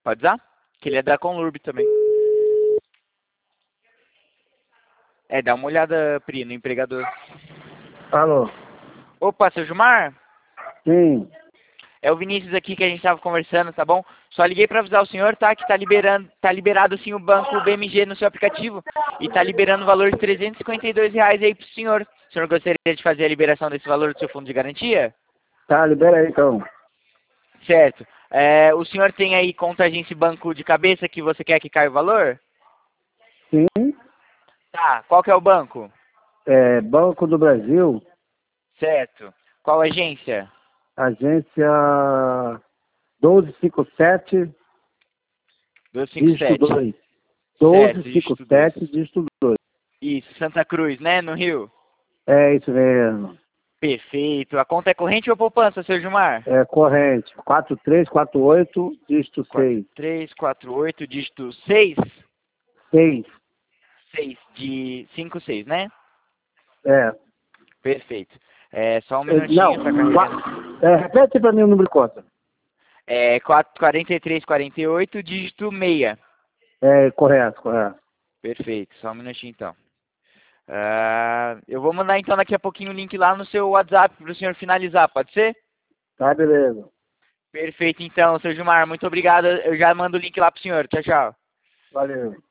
Pode usar? Que ele é da Conlurb também. Dá uma olhada, Pri, no empregador. Alô? Opa, seu Gilmar? Sim. É o Vinícius aqui que a gente estava conversando, tá bom? Só liguei para avisar o senhor, tá? Que tá liberado sim o banco BMG no seu aplicativo e tá liberando o valor de R$ 352 aí pro senhor. O senhor gostaria de fazer a liberação desse valor do seu fundo de garantia? Tá, libera aí então. Certo. O senhor tem aí conta agência e banco de cabeça que você quer que caia o valor? Sim. Tá. Qual que é o banco? Banco do Brasil, Certo. Qual agência? agência 1257, dígito 257. 2. Certo, dígito 1257, 2. dígito 2. Isso, Santa Cruz, né? No Rio. É isso mesmo. Perfeito. A conta é corrente ou poupança, seu Gilmar? É corrente. 4348, dígito 6. 4348, dígito 6? 6. 6 de 56, né? É. Perfeito. Só um Não. minutinho, tá carregando. Repete para mim o número de conta. 4348, dígito 6. Correto. Perfeito. Só um minutinho, então. Eu vou mandar, então, daqui a pouquinho o link lá no seu WhatsApp para o senhor finalizar, pode ser? Tá, beleza. Perfeito, então, seu Gilmar. Muito obrigado. Eu já mando o link lá pro senhor. Tchau, tchau. Valeu.